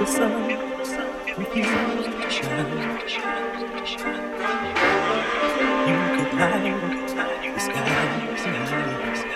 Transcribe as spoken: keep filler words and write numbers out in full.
sun refused to shine. You could hide the skies and eyes.